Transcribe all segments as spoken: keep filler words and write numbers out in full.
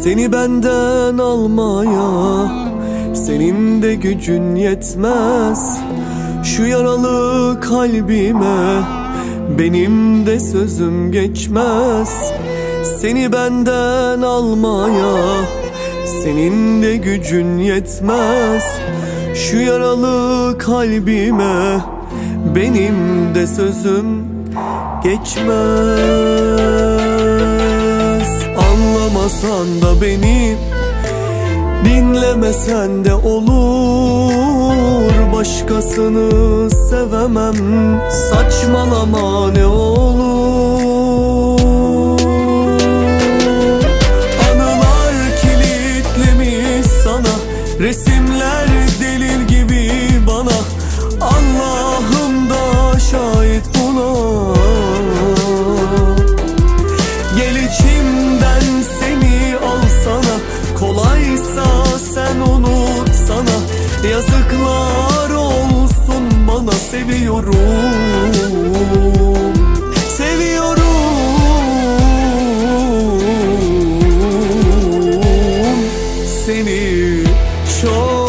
Seni benden almaya senin de gücün yetmez. Şu yaralı kalbime benim de sözüm geçmez. Seni benden almaya senin de gücün yetmez. Şu yaralı kalbime benim de sözüm geçmez. Anlamasan da beni, dinlemesen de olur. Başkasını sevemem, saçmalama ne olur. Anılar kilitlemiş sana, resimler delil gibi bana. Allah'ım da şahit buna. Gel içimden seni alsana, kolaysa sen unutsana. Yazıklar olsun bana, seviyorum, seviyorum seni çok.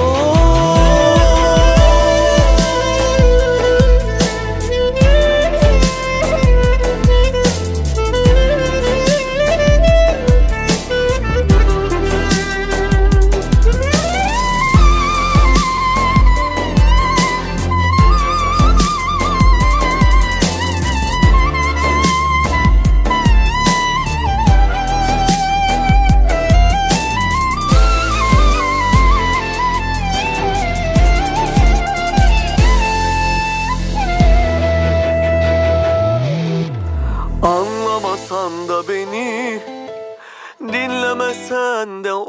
Anlamasan da beni, dinlemesen de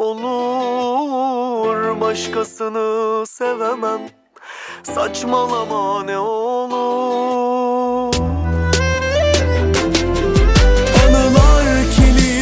olur. Başkasını sevemem, saçmalama ne olur.